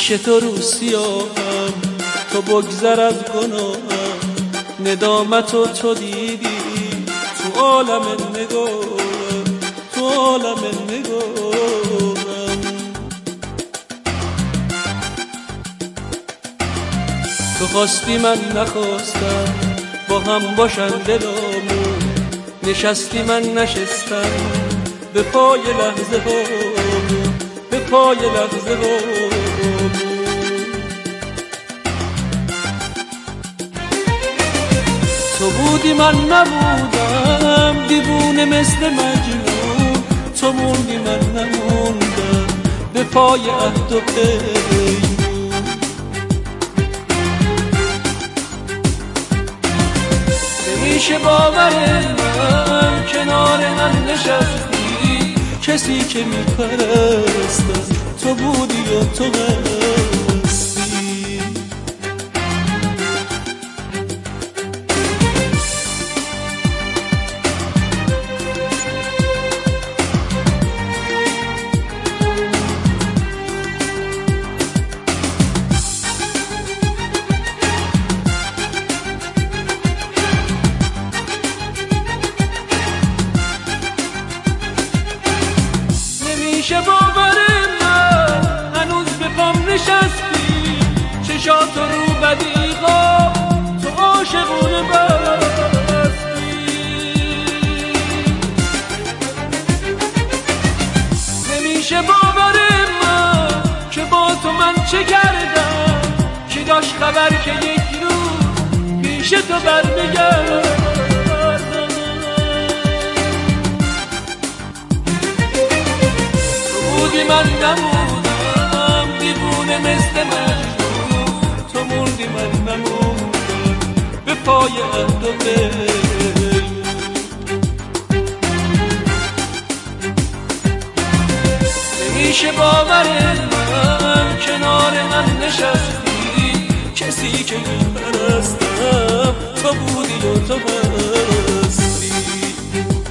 پیش تو رو سیاهم، تو بگذر از گناهم. ندامتو تو دیدی تو عالم نگارم، تو عالم نگارم. تو خواستی من نخواستم، با هم باشن دلامون. نشستی من نشستم، به پای لحظه هامون، به پای لحظه هامون. تو بودی من نبودم، دیوونه مثل مجنون. تو موندی من نموندم، به پای عهد و پیمون. نمیشه باور من کنار من نشستی، کسی که میپرستم تو بودی و تو هستی. نمیشه باور من هنوز به پام نشستی، چشات رو بدیغا تو عاشقونه بستی. نمیشه باور من که با تو من چه کردم، کی داشت خبر که یک روز پیش تو برمیگردم. من نموندم، دیوونه مثل مجنون. تو موندی من نموندم، به پای عهد و پیمون. نمیشه باور من کنار من نشستی، کسی که میپرستم تو بودی و تو هستی.